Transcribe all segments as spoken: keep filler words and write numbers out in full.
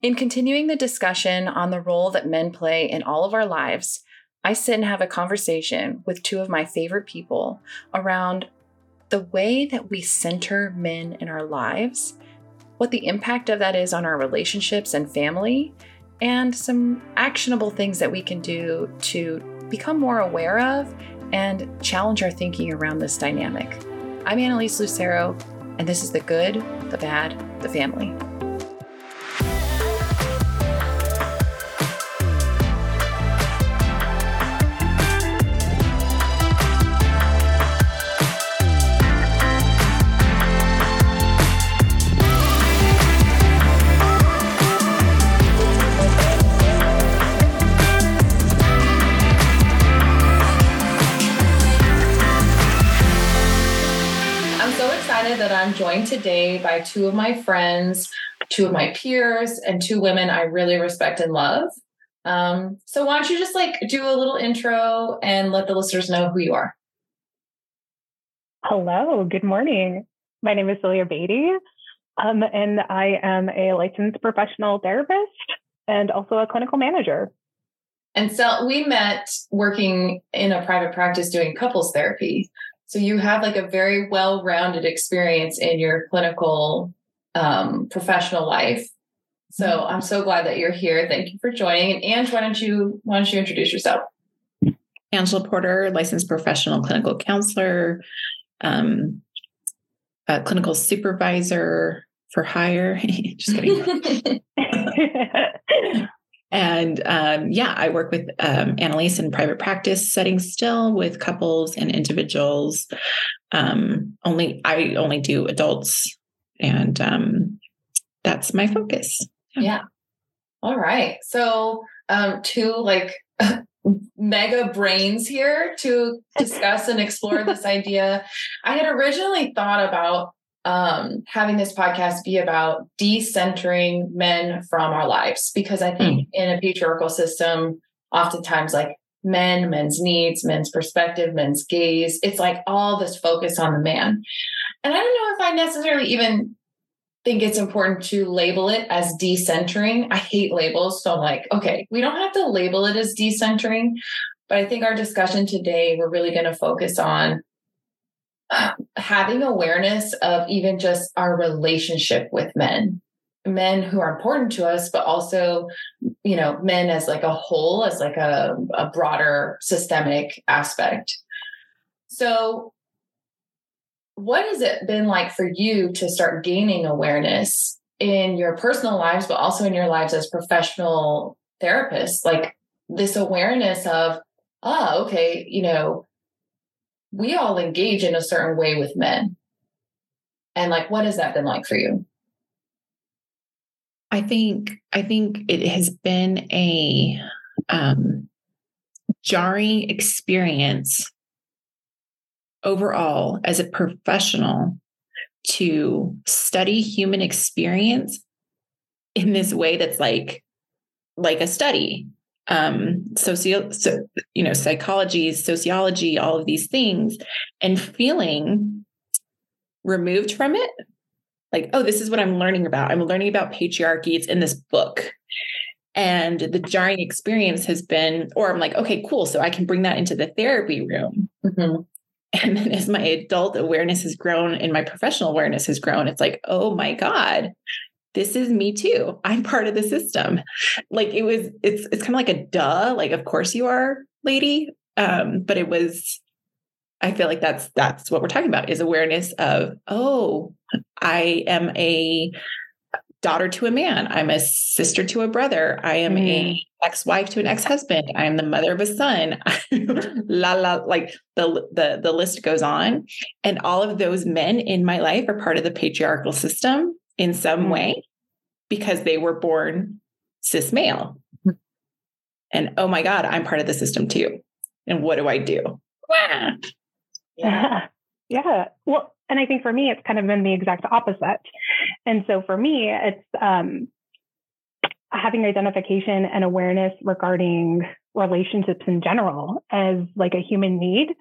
In continuing the discussion on the role that men play in all of our lives, I sit and have a conversation with two of my favorite people around the way that we center men in our lives, what the impact of that is on our relationships and family, and some actionable things that we can do to become more aware of and challenge our thinking around this dynamic. I'm Annalise Lucero, and this is The Good, the Bad, the Family. That I'm joined today by two of my friends, two of my peers, and two women I really respect and love. Um, so why don't you just like do a little intro and let the listeners know who you are? Hello, good morning. My name is Celia Beatty, um, and I am a licensed professional therapist and also a clinical manager. And so we met working in a private practice doing couples therapy. So you have like a very well-rounded experience in your clinical um, professional life. So I'm so glad that you're here. Thank you for joining. And Ange, why don't you why don't you introduce yourself? Angela Porter, licensed professional clinical counselor, um, a clinical supervisor for hire. Just kidding. And um, yeah, I work with um, Annalise in private practice settings still with couples and individuals. Um, only I only do adults, and um, that's my focus. Yeah. yeah. All right. So um, two like mega brains here to discuss and explore this idea. I had originally thought about Um, having this podcast be about decentering men from our lives, because I think mm. in a patriarchal system, oftentimes like men, men's needs, men's perspective, men's gaze, it's like all this focus on the man. And I don't know if I necessarily even think it's important to label it as decentering. I hate labels. So I'm like, okay, we don't have to label it as decentering, but I think our discussion today, we're really going to focus on having awareness of even just our relationship with men, men who are important to us, but also, you know, men as like a whole, as like a, a broader systemic aspect. So what has it been like for you to start gaining awareness in your personal lives, but also in your lives as professional therapists? Like this awareness of, ah, okay, you know, we all engage in a certain way with men. And like, what has that been like for you? I think, I think it has been a um, jarring experience overall as a professional to study human experience in this way that's like, like a study. Um, socio, so, you know, psychology, sociology, all of these things, and feeling removed from it. Like, oh, this is what I'm learning about. I'm learning about patriarchy. It's in this book. And the jarring experience has been, or I'm like, okay, cool. So I can bring that into the therapy room. Mm-hmm. And then as my adult awareness has grown and my professional awareness has grown, it's like, oh my God, this is me too. I'm part of the system. Like it was, it's, it's kind of like a duh, like, of course you are, lady. Um, but it was, I feel like that's, that's what we're talking about is awareness of, oh, I am a daughter to a man. I'm a sister to a brother. I am mm. a ex-wife to an ex-husband. I am the mother of a son. la, la, like the, the, the list goes on. And all of those men in my life are part of the patriarchal system in some mm. way, because they were born cis male. And oh my God, I'm part of the system too. And what do I do? Yeah. Yeah. Well, and I think for me, it's kind of been the exact opposite. And so for me, it's um, having identification and awareness regarding relationships in general as like a human need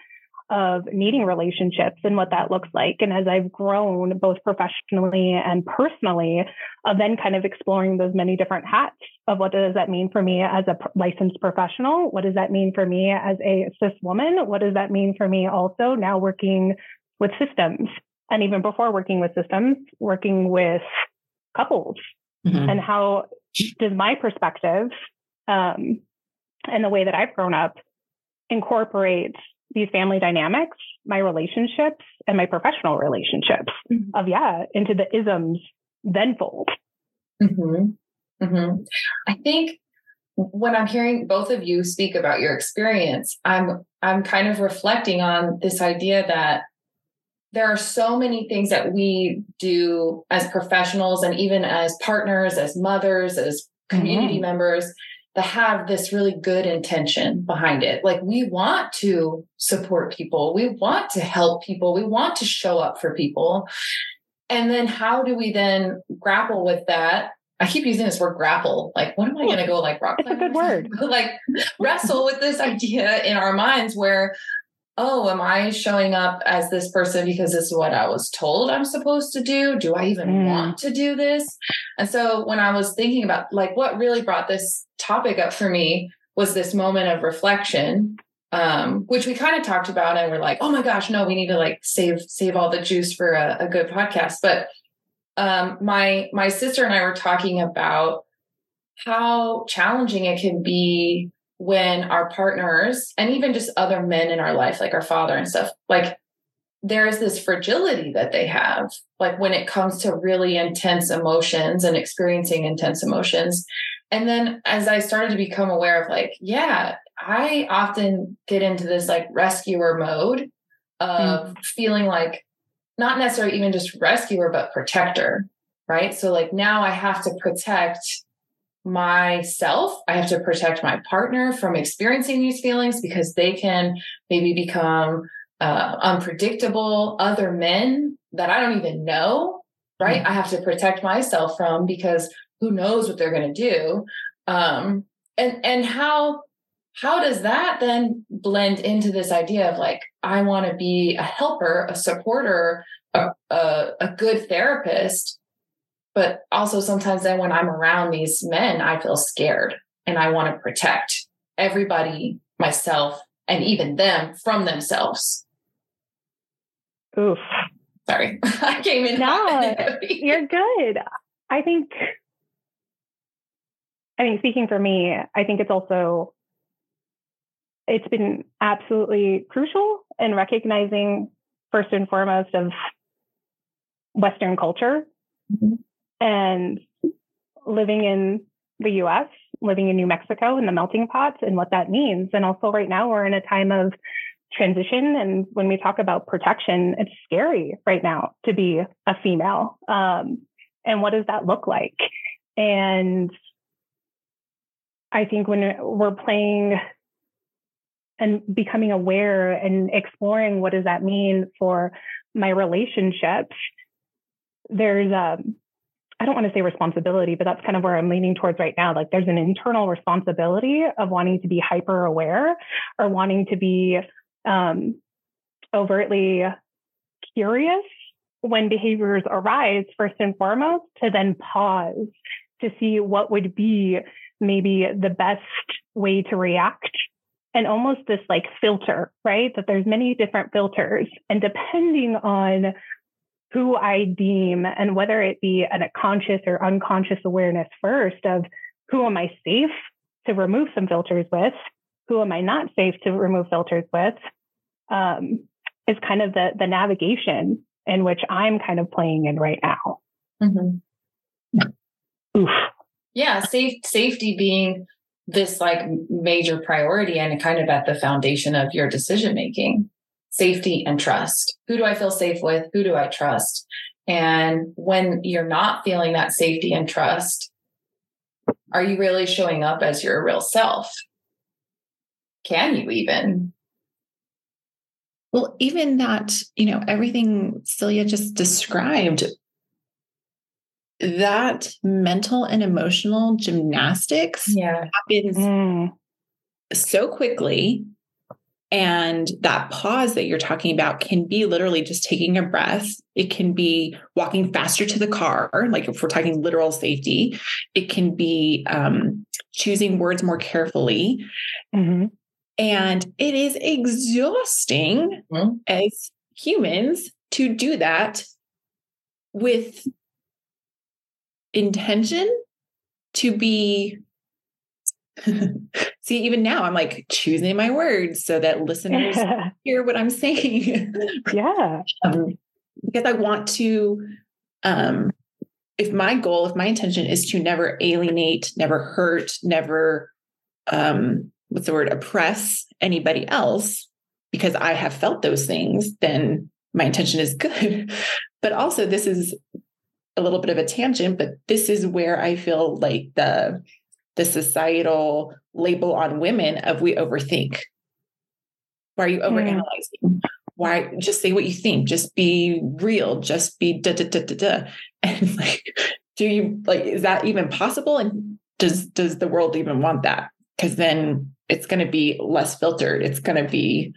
of needing relationships and what that looks like. And as I've grown both professionally and personally, of then kind of exploring those many different hats of what does that mean for me as a licensed professional? What does that mean for me as a cis woman? What does that mean for me also now working with systems? And even before working with systems, working with couples, mm-hmm. and how does my perspective um, and the way that I've grown up incorporate these family dynamics, my relationships, and my professional relationships mm-hmm. of, yeah, into the isms then fold. Mm-hmm. Mm-hmm. I think when I'm hearing both of you speak about your experience, I'm I'm kind of reflecting on this idea that there are so many things that we do as professionals and even as partners, as mothers, as community mm-hmm. members that have this really good intention behind it. Like we want to support people. We want to help people. We want to show up for people. And then how do we then grapple with that? I keep using this word grapple. Like, what am I going to go like rock It's a good word. Like wrestle with this idea in our minds where, oh, am I showing up as this person because this is what I was told I'm supposed to do? Do I even mm. want to do this? And so when I was thinking about like what really brought this topic up for me was this moment of reflection, um, which we kind of talked about and we're like, oh my gosh, no, we need to like save, save all the juice for a, a good podcast. But um, my, my sister and I were talking about how challenging it can be when our partners and even just other men in our life, like our father and stuff, like there's this fragility that they have, like when it comes to really intense emotions and experiencing intense emotions. And then as I started to become aware of like, yeah, I often get into this like rescuer mode of mm. feeling like not necessarily even just rescuer, but protector, right? So like now I have to protect myself. I have to protect my partner from experiencing these feelings because they can maybe become uh, unpredictable. Other men that I don't even know, right? Mm-hmm. I have to protect myself from because who knows what they're going to do. Um, and, and how, how does that then blend into this idea of like, I want to be a helper, a supporter, a, a, a good therapist. But also sometimes then when I'm around these men, I feel scared and I want to protect everybody, myself, and even them from themselves. Oof. Sorry. I came in. No, you're good. I think, I mean, speaking for me, I think it's also, it's been absolutely crucial in recognizing first and foremost of Western culture. Mm-hmm. And living in the U S, living in New Mexico and the melting pots and what that means. And also right now we're in a time of transition. And when we talk about protection, it's scary right now to be a female. Um, and what does that look like? And I think when we're playing and becoming aware and exploring what does that mean for my relationships, there's a, I don't want to say responsibility, but that's kind of where I'm leaning towards right now. Like there's an internal responsibility of wanting to be hyper aware or wanting to be um, overtly curious when behaviors arise, first and foremost, to then pause to see what would be maybe the best way to react. And almost this like filter, right? That there's many different filters. And depending on who I deem, and whether it be a conscious or unconscious awareness first of who am I safe to remove some filters with, who am I not safe to remove filters with, um, is kind of the, the navigation in which I'm kind of playing in right now. Mm-hmm. Oof. Yeah, safe, safety being this like major priority and kind of at the foundation of your decision-making. Safety and trust. Who do I feel safe with? Who do I trust? And when you're not feeling that safety and trust, are you really showing up as your real self? Can you even? Well, even that, you know, everything Celia just described, that mental and emotional gymnastics yeah. happens mm. so quickly And that pause that you're talking about can be literally just taking a breath. It can be walking faster to the car, like if we're talking literal safety. It can be um, choosing words more carefully. Mm-hmm. And it is exhausting mm-hmm. as humans to do that with intention to be see, even now I'm like choosing my words so that listeners yeah. hear what I'm saying. yeah. Um, because I want to, um, if my goal, if my intention is to never alienate, never hurt, never, um, what's the word, oppress anybody else, because I have felt those things, then my intention is good. But also this is a little bit of a tangent, but this is where I feel like the the societal label on women of we overthink. Why are you overanalyzing? Mm. Why just say what you think? Just be real. Just be da da da da da. And like, do you like? Is that even possible? And does does the world even want that? Because then it's going to be less filtered. It's going to be,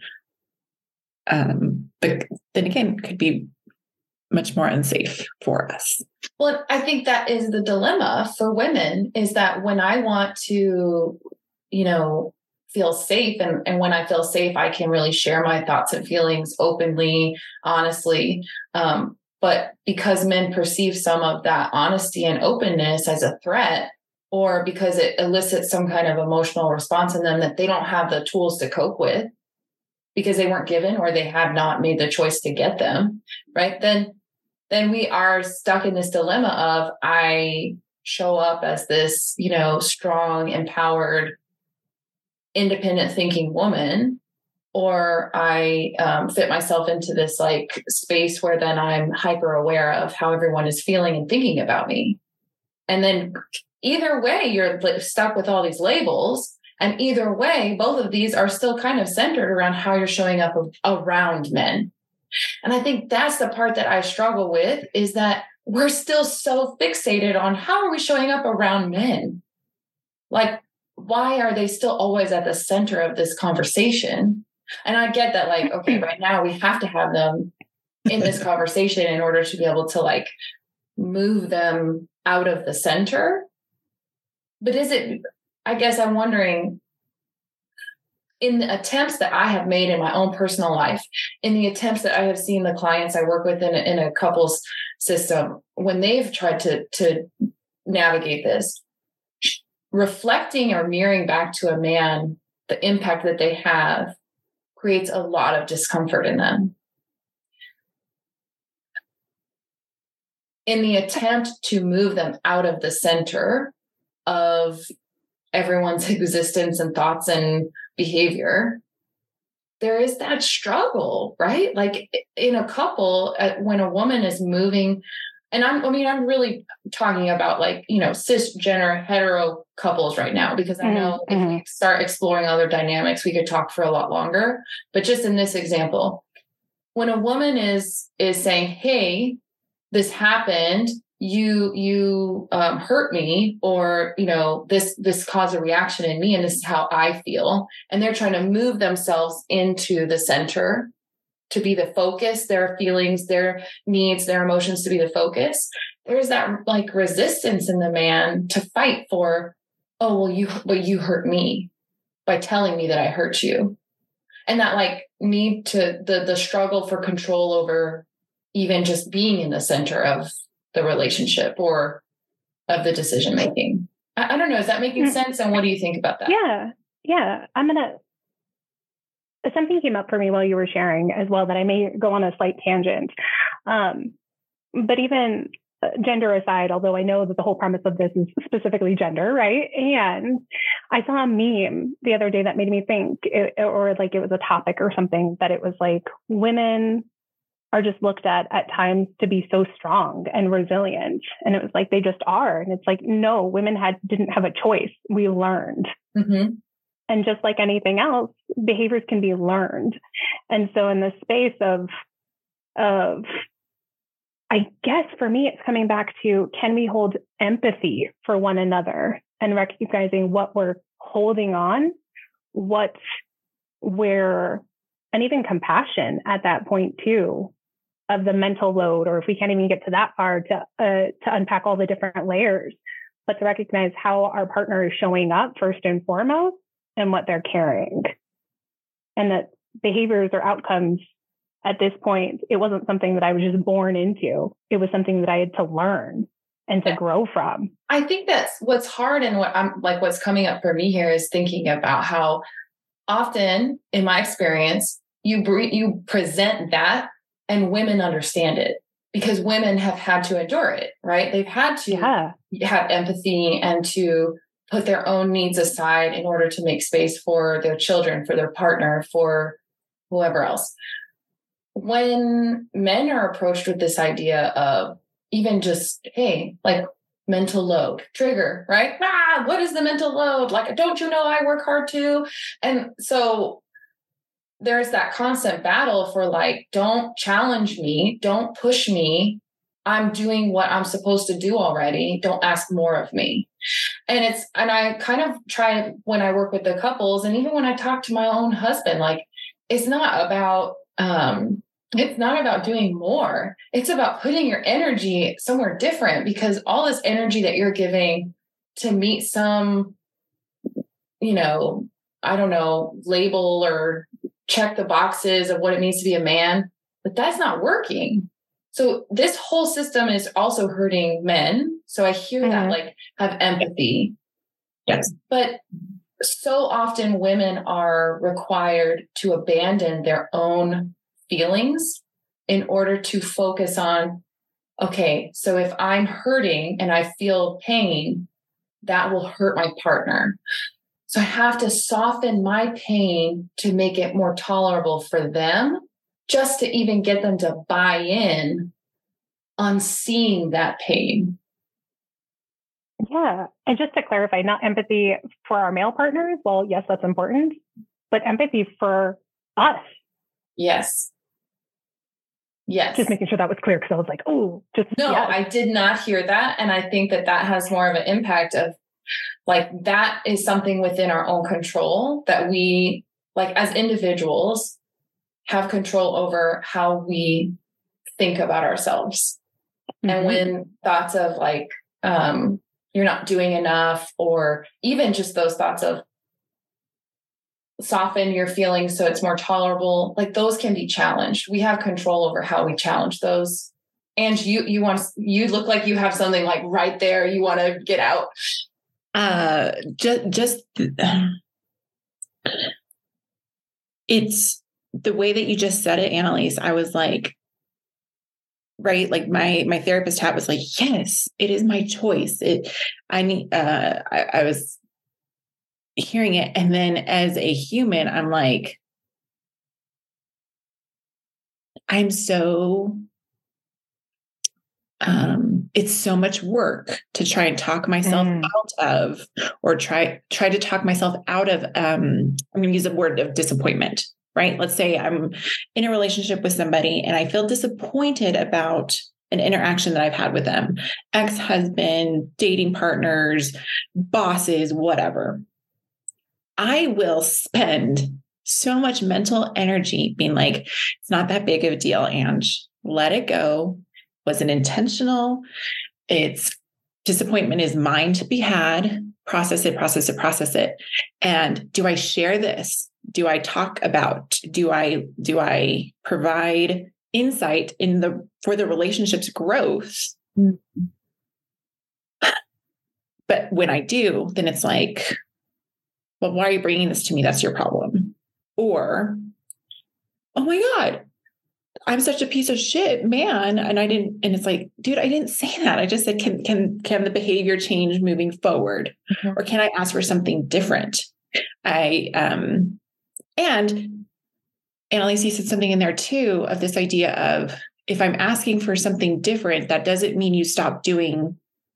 um, but then again, could be much more unsafe for us. Well, I think that is the dilemma for women, is that when I want to, you know, feel safe, and, and when I feel safe, I can really share my thoughts and feelings openly, honestly. Um, but because men perceive some of that honesty and openness as a threat, or because it elicits some kind of emotional response in them that they don't have the tools to cope with because they weren't given, or they have not made the choice to get them, right? Then then we are stuck in this dilemma of I show up as this, you know, strong, empowered, independent thinking woman, or I um, fit myself into this like space where then I'm hyper aware of how everyone is feeling and thinking about me. And then either way, you're stuck with all these labels. And either way, both of these are still kind of centered around how you're showing up around men. And I think that's the part that I struggle with, is that we're still so fixated on how are we showing up around men? Like, why are they still always at the center of this conversation? And I get that, like, okay, right now we have to have them in this conversation in order to be able to like move them out of the center. But is it, I guess I'm wondering, in the attempts that I have made in my own personal life, in the attempts that I have seen the clients I work with in a, in a couples system, when they've tried to, to navigate this, reflecting or mirroring back to a man the impact that they have creates a lot of discomfort in them. In the attempt to move them out of the center of everyone's existence and thoughts and behavior, there is that struggle, right? Like in a couple, when a woman is moving, and I'm, I mean, I'm really talking about like, you know, cisgender hetero couples right now, because I know mm-hmm. if we start exploring other dynamics, we could talk for a lot longer. But just in this example, when a woman is, is saying, hey, this happened, you, you um, hurt me, or, you know, this, this caused a reaction in me, and this is how I feel. And they're trying to move themselves into the center to be the focus, their feelings, their needs, their emotions to be the focus. There's that like resistance in the man to fight for, oh, well, you, but you hurt me by telling me that I hurt you. And that like need to, the, the struggle for control over even just being in the center of the relationship or of the decision making. I, I don't know. Is that making sense? And what do you think about that? Yeah. Yeah. I'm going to, something came up for me while you were sharing as well that I may go on a slight tangent. Um, but even gender aside, although I know that the whole premise of this is specifically gender, right? And I saw a meme the other day that made me think, it, or like it was a topic or something, that it was like women are just looked at at times to be so strong and resilient. And it was like, they just are. And it's like, no, women had, didn't have a choice. We learned. Mm-hmm. And just like anything else, behaviors can be learned. And so in the space of, of, I guess for me, it's coming back to, can we hold empathy for one another and recognizing what we're holding on, what's where, and even compassion at that point too, of the mental load, or if we can't even get to that far to, uh, to unpack all the different layers, but to recognize how our partner is showing up first and foremost and what they're carrying. And that behaviors or outcomes at this point, it wasn't something that I was just born into. It was something that I had to learn and to grow from. I think that's what's hard, and what I'm like, what's coming up for me here is thinking about how often in my experience, you bre- you present that and women understand it because women have had to endure it, right? They've had to yeah. have empathy and to put their own needs aside in order to make space for their children, for their partner, for whoever else. When men are approached with this idea of even just, hey, like mental load, trigger, right? Ah, what is the mental load? Like, don't you know I work hard too? And so there's that constant battle for like, don't challenge me, don't push me. I'm doing what I'm supposed to do already. Don't ask more of me. And it's, and I kind of try when I work with the couples, and even when I talk to my own husband, like, it's not about, um, it's not about doing more. It's about putting your energy somewhere different, because all this energy that you're giving to meet some, you know, I don't know, label or check the boxes of what it means to be a man, but that's not working. So this whole system is also hurting men. So I hear mm-hmm. that, like, have empathy. Yes. But so often women are required to abandon their own feelings in order to focus on, okay, so if I'm hurting and I feel pain, that will hurt my partner. So I have to soften my pain to make it more tolerable for them, just to even get them to buy in on seeing that pain. Yeah. And just to clarify, not empathy for our male partners. Well, yes, that's important, but empathy for us. Yes. Yes. Just making sure that was clear, because I was like, oh, just. No, yes. I did not hear that. And I think that that has more of an impact of, like, that is something within our own control that we, like, as individuals, have control over how we think about ourselves. Mm-hmm. And when thoughts of like, um, you're not doing enough, or even just those thoughts of soften your feelings so it's more tolerable, like, those can be challenged. We have control over how we challenge those. And you, you want, you look like you have something like right there you want to get out. Uh, just, just, it's the way that you just said it, Annalise. I was like, right. Like my, my therapist hat was like, yes, it is my choice. It, I need, uh, I, I was hearing it. And then as a human, I'm like, I'm so, um, it's so much work to try and talk myself mm. out of, or try, try to talk myself out of, um, I'm going to use a word of disappointment, right? Let's say I'm in a relationship with somebody and I feel disappointed about an interaction that I've had with them, ex-husband, dating partners, bosses, whatever. I will spend so much mental energy being like, it's not that big of a deal, Ange. Let it go. Wasn't intentional. It's disappointment is mine to be had. Process it, process it, process it. And do I share this? Do I talk about, do I, do I provide insight in the, for the relationship's growth? Mm-hmm. But when I do, then it's like, well, why are you bringing this to me? That's your problem. Or, oh my God, I'm such a piece of shit, man. And I didn't, and it's like, dude, I didn't say that. I just said, can, can, can the behavior change moving forward? Mm-hmm. Or can I ask for something different? I, um, and Annalise, you said something in there too, of this idea of, if I'm asking for something different, that doesn't mean you stop doing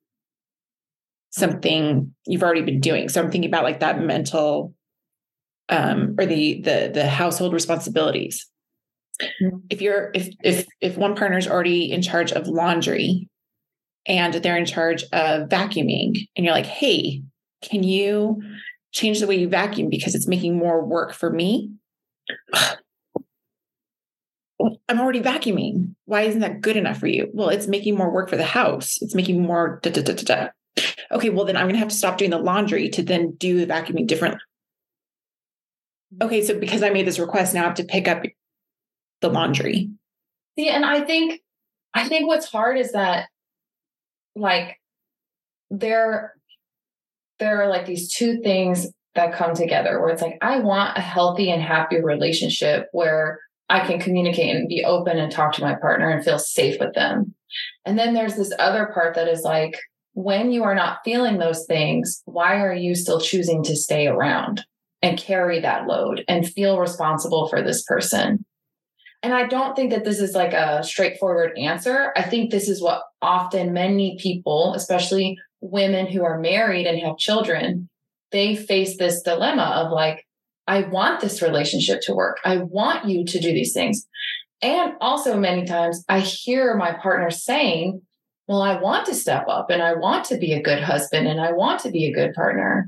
something you've already been doing. So I'm thinking about like that mental, um, or the, the, the household responsibilities. Mm-hmm. If you're, if, if, if one partner is already in charge of laundry and they're in charge of vacuuming, and you're like, hey, can you change the way you vacuum because it's making more work for me? I'm already vacuuming. Why isn't that good enough for you? Well, it's making more work for the house. It's making more da, da, da, da, da. Okay, well, then I'm going to have to stop doing the laundry to then do the vacuuming differently. Okay, so because I made this request, now I have to pick up the laundry. See, and I think, I think what's hard is that, like, there, there are like these two things that come together where it's like, I want a healthy and happy relationship where I can communicate and be open and talk to my partner and feel safe with them. And then there's this other part that is like, when you are not feeling those things, why are you still choosing to stay around and carry that load and feel responsible for this person? And I don't think that this is like a straightforward answer. I think this is what often many people, especially women who are married and have children, they face this dilemma of like, I want this relationship to work. I want you to do these things. And also many times I hear my partner saying, well, I want to step up and I want to be a good husband and I want to be a good partner.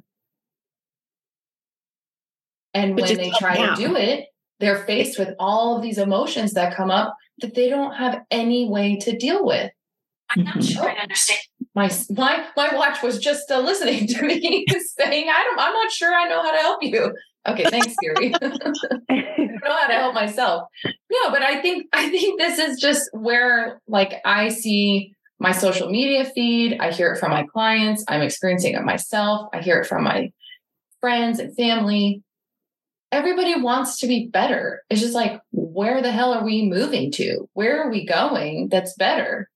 And but when they try down. to do it, they're faced with all of these emotions that come up that they don't have any way to deal with. I'm not mm-hmm. sure I understand. My, my, my watch was just uh, listening to me saying, I don't, I'm not sure I know how to help you. Okay, thanks, Siri. I don't know how to help myself. No, but I think I think this is just where, like, I see my social media feed. I hear it from my clients. I'm experiencing it myself. I hear it from my friends and family. Everybody wants to be better. It's just like, where the hell are we moving to? Where are we going that's better?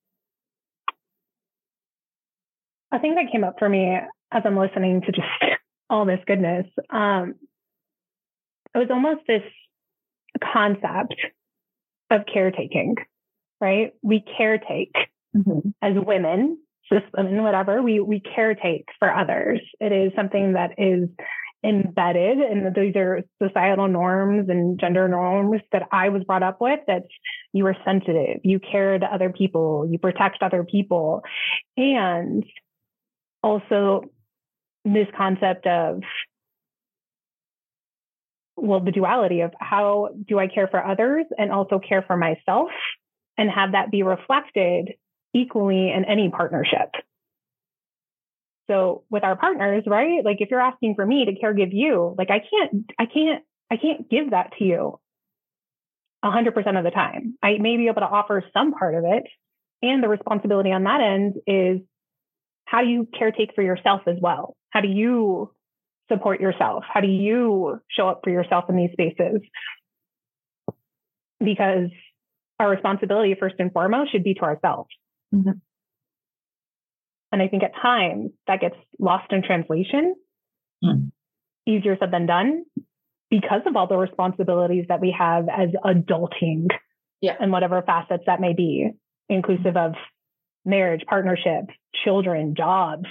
I think that came up for me as I'm listening to just all this goodness. Um, it was almost this concept of caretaking, right? We caretake mm-hmm. as women, cis women, whatever. We we caretake for others. It is something that is embedded, and these are societal norms and gender norms that I was brought up with. That you are sensitive, you care to other people, you protect other people, and also this concept of, well, the duality of how do I care for others and also care for myself and have that be reflected equally in any partnership. So with our partners, right? Like if you're asking for me to care give you, like I can't, I can't, I can't give that to you a hundred percent of the time. I may be able to offer some part of it. And the responsibility on that end is, how do you caretake for yourself as well? How do you support yourself? How do you show up for yourself in these spaces? Because our responsibility, first and foremost, should be to ourselves. Mm-hmm. And I think at times that gets lost in translation. Mm. Easier said than done because of all the responsibilities that we have as adulting, yeah, and whatever facets that may be, inclusive of marriage, partnership, children, jobs.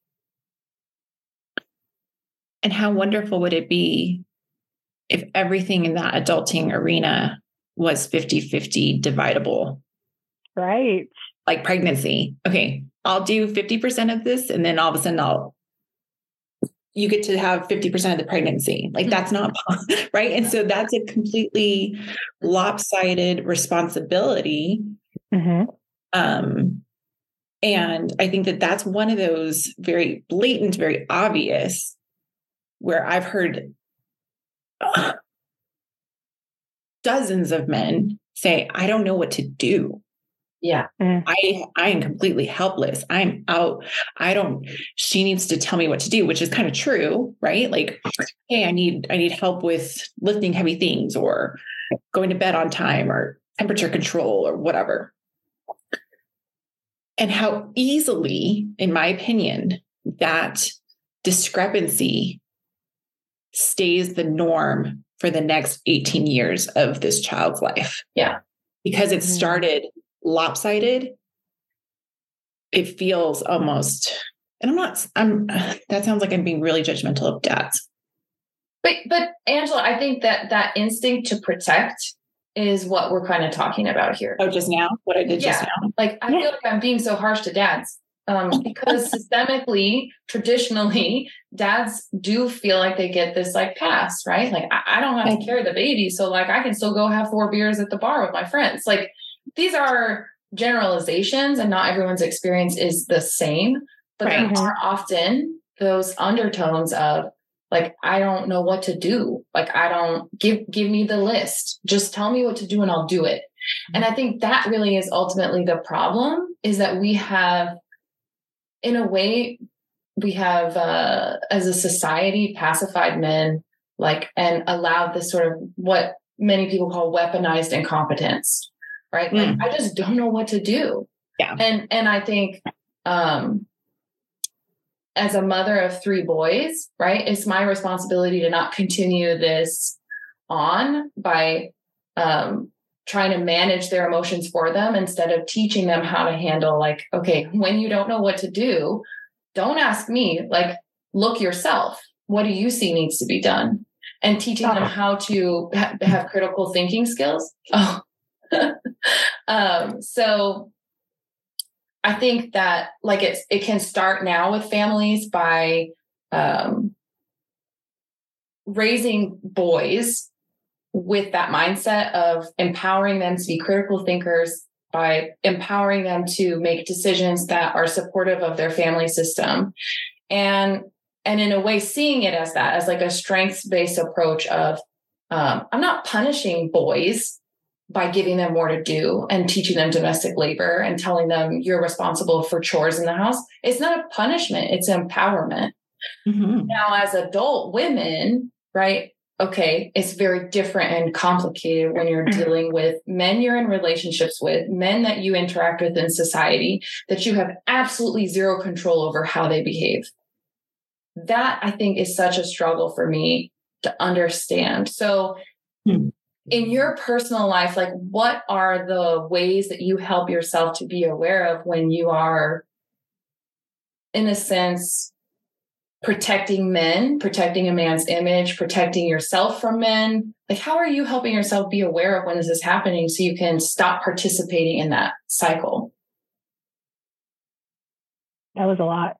And how wonderful would it be if everything in that adulting arena was fifty-fifty dividable? Right. Like pregnancy. Okay, I'll do fifty percent of this, and then all of a sudden I'll, you get to have fifty percent of the pregnancy. Like that's not, right? And so that's a completely lopsided responsibility. Mm-hmm. Um, and I think that that's one of those very blatant, very obvious, where I've heard uh, dozens of men say, I don't know what to do. Yeah. Mm. I, I am completely helpless. I'm out. I don't, she needs to tell me what to do, which is kind of true, right? Like, hey, I need, I need help with lifting heavy things or going to bed on time or temperature control or whatever. And how easily, in my opinion, that discrepancy stays the norm for the next eighteen years of this child's life. Yeah. Because it started lopsided. It feels almost, and I'm not, I'm, that sounds like I'm being really judgmental of dads. But, but Angela, I think that that instinct to protect is what we're kind of talking about here. Oh, just now? What I did yeah. just now? Like, I yeah. feel like I'm being so harsh to dads. Um, because systemically, traditionally, dads do feel like they get this like pass, right? Like, I, I don't have to carry the baby. So like, I can still go have four beers at the bar with my friends. Like, these are generalizations and not everyone's experience is the same, but Right. there are often those undertones of like, I don't know what to do. Like, I don't give, give me the list. Just tell me what to do and I'll do it. And I think that really is ultimately the problem, is that we have, in a way, we have, uh, as a society, pacified men, like, and allowed this sort of what many people call weaponized incompetence, right? Mm. Like, I just don't know what to do. Yeah. And, and I think, um, as a mother of three boys, right, it's my responsibility to not continue this on by, um, trying to manage their emotions for them instead of teaching them how to handle, like, okay, when you don't know what to do, don't ask me, like, look yourself. What do you see needs to be done? And teaching them how to ha- have critical thinking skills. Oh, um, so I think that like it's, it can start now with families by, um, raising boys with that mindset of empowering them to be critical thinkers, by empowering them to make decisions that are supportive of their family system. And, and in a way, seeing it as that, as like a strengths-based approach of, um, I'm not punishing boys by giving them more to do and teaching them domestic labor and telling them you're responsible for chores in the house. It's not a punishment, it's empowerment. Mm-hmm. Now, as adult women, right? Okay, it's very different and complicated when you're dealing with men you're in relationships with, men that you interact with in society, that you have absolutely zero control over how they behave. That, I think, is such a struggle for me to understand. So hmm. in your personal life, like, what are the ways that you help yourself to be aware of when you are, in a sense, protecting men, protecting a man's image, protecting yourself from men? Like, how are you helping yourself be aware of when this is happening so you can stop participating in that cycle? That was a lot.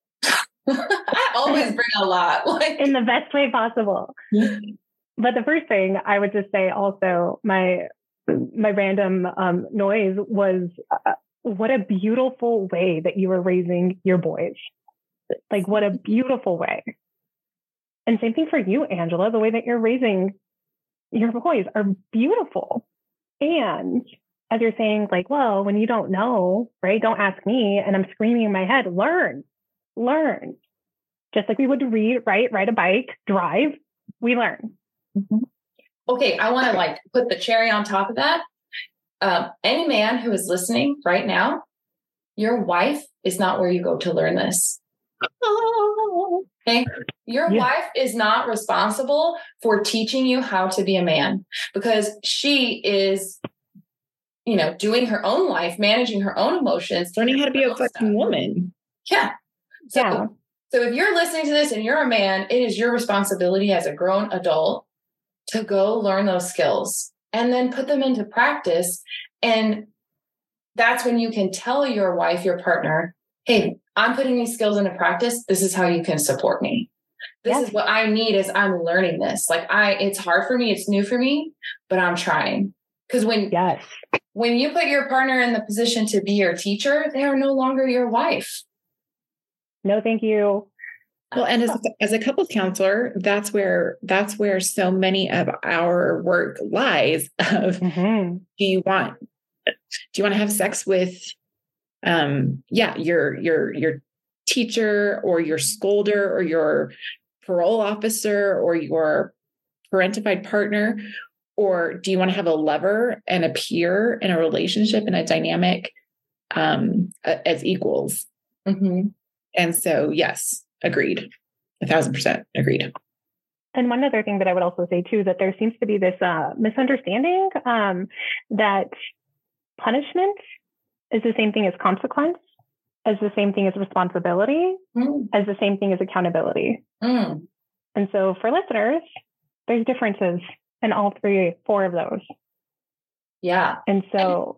I always bring a lot. Like, in the best way possible. But the first thing I would just say also, my my random um, noise was, uh, what a beautiful way that you were raising your boys. Like, what a beautiful way. And same thing for you, Angela. The way that you're raising your boys are beautiful. And as you're saying, like, well, when you don't know, right, don't ask me. And I'm screaming in my head, learn, learn. Just like we would read, right, ride a bike, drive, we learn. Mm-hmm. Okay, I want to like put the cherry on top of that. Um, any man who is listening right now, your wife is not where you go to learn this. Okay. Your yeah. wife is not responsible for teaching you how to be a man, because she is, you know, doing her own life, managing her own emotions, learning how to be a fucking stuff. woman. Yeah. So, yeah. so if you're listening to this and you're a man, it is your responsibility as a grown adult to go learn those skills and then put them into practice. And that's when you can tell your wife, your partner, hey, I'm putting these skills into practice. This is how you can support me. This yes. is what I need as I'm learning this. Like I, it's hard for me. It's new for me, but I'm trying. Because when, yes. when you put your partner in the position to be your teacher, they are no longer your wife. No, thank you. Well, and as, as a couples counselor, that's where, that's where so many of our work lies of, mm-hmm. do you want, do you want to have sex with, um, yeah, your, your, your teacher or your scolder or your parole officer or your parentified partner? Or do you want to have a lover and a peer in a relationship and a dynamic, um, as equals? Mm-hmm. And so, yes, agreed. A thousand percent agreed. And one other thing that I would also say too, that there seems to be this uh, misunderstanding um, that punishment is the same thing as consequence, as the same thing as responsibility, mm. as the same thing as accountability. Mm. And so for listeners, there's differences in all three, four of those. Yeah. And so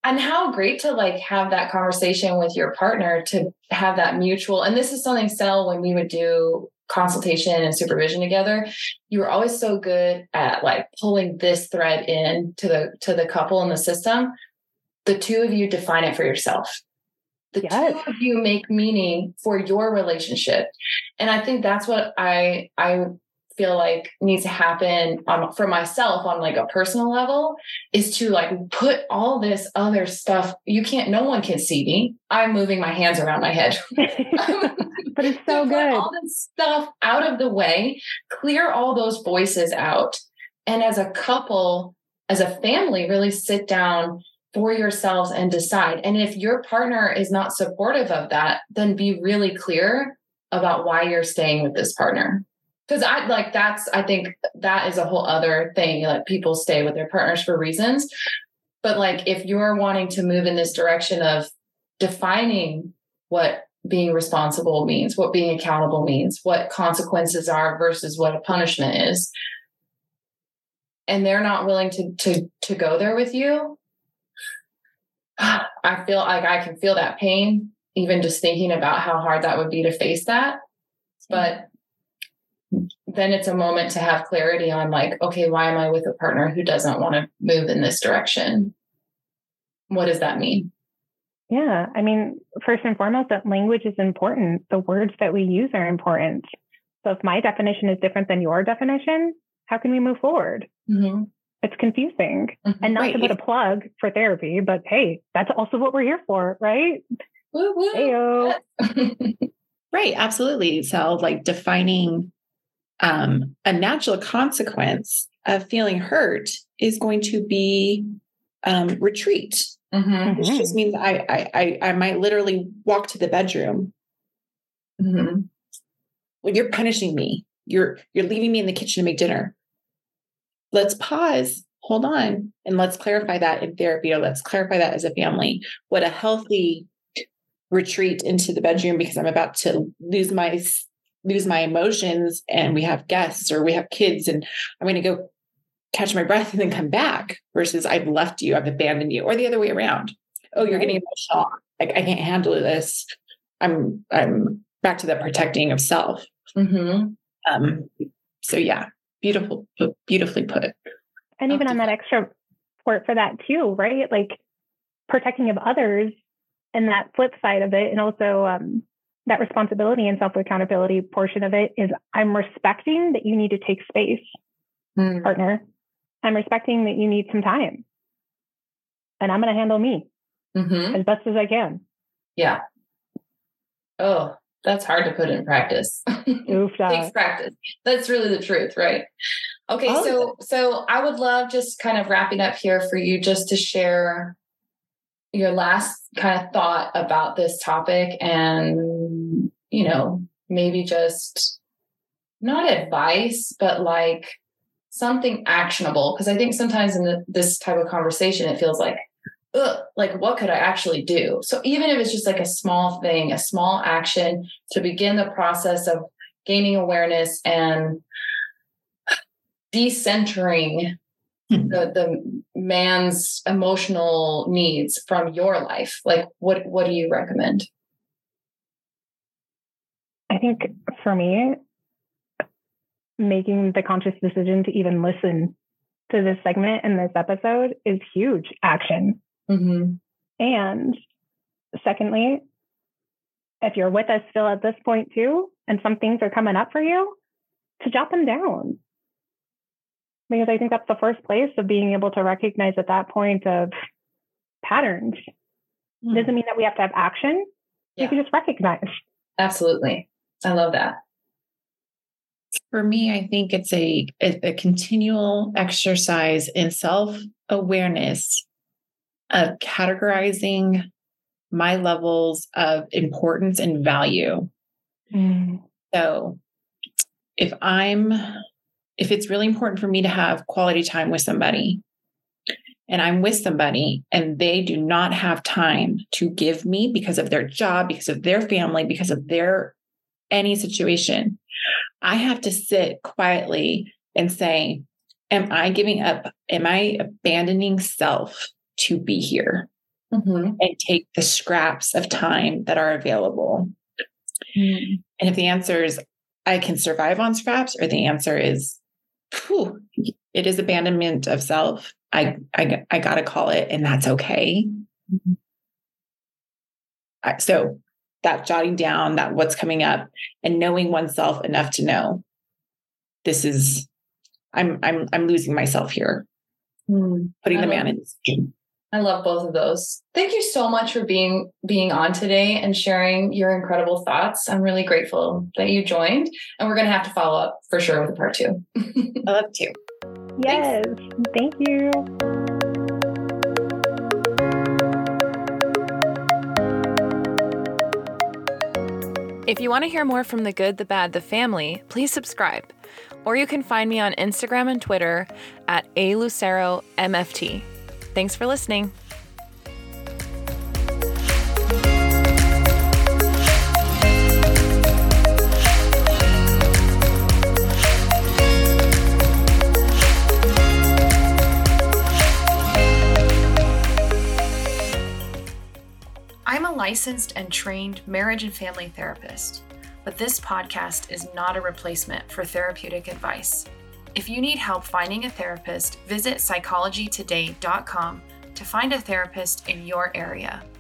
And how great to like have that conversation with your partner to have that mutual. And this is something, Sel, when we would do consultation and supervision together, you were always so good at like pulling this thread in to the to the couple in the system. The two of you define it for yourself. The yes. two of you make meaning for your relationship. And I think that's what I I feel like needs to happen on, for myself on like a personal level, is to like put all this other stuff. You can't, no one can see me. I'm moving my hands around my head. But it's so to good. Put all this stuff out of the way, clear all those voices out. And as a couple, as a family, really sit down for yourselves and decide. And if your partner is not supportive of that, then be really clear about why you're staying with this partner. Because I like that's, I think that is a whole other thing. Like people stay with their partners for reasons. But like if you're wanting to move in this direction of defining what being responsible means, what being accountable means, what consequences are versus what a punishment is, and they're not willing to to to go there with you, I feel like I can feel that pain, even just thinking about how hard that would be to face that. But then it's a moment to have clarity on like, okay, why am I with a partner who doesn't want to move in this direction? What does that mean? Yeah. I mean, first and foremost, that language is important. The words that we use are important. So if my definition is different than your definition, how can we move forward? Mm-hmm. It's confusing. Mm-hmm. And not right. to put a plug for therapy, but hey, that's also what we're here for, right? Woo, woo. Heyo. Right. Absolutely. So like defining um, a natural consequence of feeling hurt is going to be um, retreat. Mm-hmm. Which just means I, I, I, I might literally walk to the bedroom. Mm-hmm. Well, you're punishing me. You're, you're leaving me in the kitchen to make dinner. Let's pause, hold on, and let's clarify that in therapy, or let's clarify that as a family. What a healthy retreat into the bedroom because I'm about to lose my, lose my emotions and we have guests or we have kids and I'm going to go catch my breath and then come back versus I've left you, I've abandoned you, or the other way around. Oh, you're getting emotional. Like I can't handle this. I'm, I'm back to the protecting of self. Mm-hmm. Um, so yeah, beautiful, beautifully put. And even on that extra support for that too, right? Like protecting of others and that flip side of it. And also um, that responsibility and self-accountability portion of it is I'm respecting that you need to take space, mm. partner. I'm respecting that you need some time and I'm going to handle me mm-hmm. as best as I can. Yeah. Oh, that's hard to put in practice. Takes practice. That's really the truth, right? Okay. Oh, so, so I would love just kind of wrapping up here for you just to share your last kind of thought about this topic and, you know, maybe just not advice, but like something actionable. Because I think sometimes in the, this type of conversation, it feels like, ugh, like what could I actually do? So even if it's just like a small thing, a small action to begin the process of gaining awareness and decentering mm-hmm. the, the man's emotional needs from your life, like what, what do you recommend? I think for me, making the conscious decision to even listen to this segment and this episode is huge action. Mm-hmm. And secondly, if you're with us still at this point too, and some things are coming up for you, to jot them down. Because I think that's the first place of being able to recognize at that point of patterns. Mm. Doesn't mean that we have to have action. Yeah. You can just recognize. Absolutely. I love that. For me, I think it's a, a, a continual exercise in self-awareness of categorizing my levels of importance and value. Mm. So if I'm, if it's really important for me to have quality time with somebody and I'm with somebody and they do not have time to give me because of their job, because of their family, because of their any situation, I have to sit quietly and say, am I giving up? Am I abandoning self to be here? mm-hmm. and take the scraps of time that are available. Mm. And if the answer is, I can survive on scraps, or the answer is, whew, it is abandonment of self, I, I, I got to call it, and that's okay. Mm-hmm. I, so that jotting down that what's coming up and knowing oneself enough to know this is, I'm, I'm, I'm losing myself here. Mm. Putting the man in. I love both of those. Thank you so much for being being on today and sharing your incredible thoughts. I'm really grateful that you joined, and we're going to have to follow up for sure with a part two. I love to. Yes. Thanks. Thank you. If you want to hear more from The Good, the Bad, the Family, please subscribe. Or you can find me on Instagram and Twitter at A Lucero M F T. Thanks for listening. I'm a licensed and trained marriage and family therapist, but this podcast is not a replacement for therapeutic advice. If you need help finding a therapist, visit psychology today dot com to find a therapist in your area.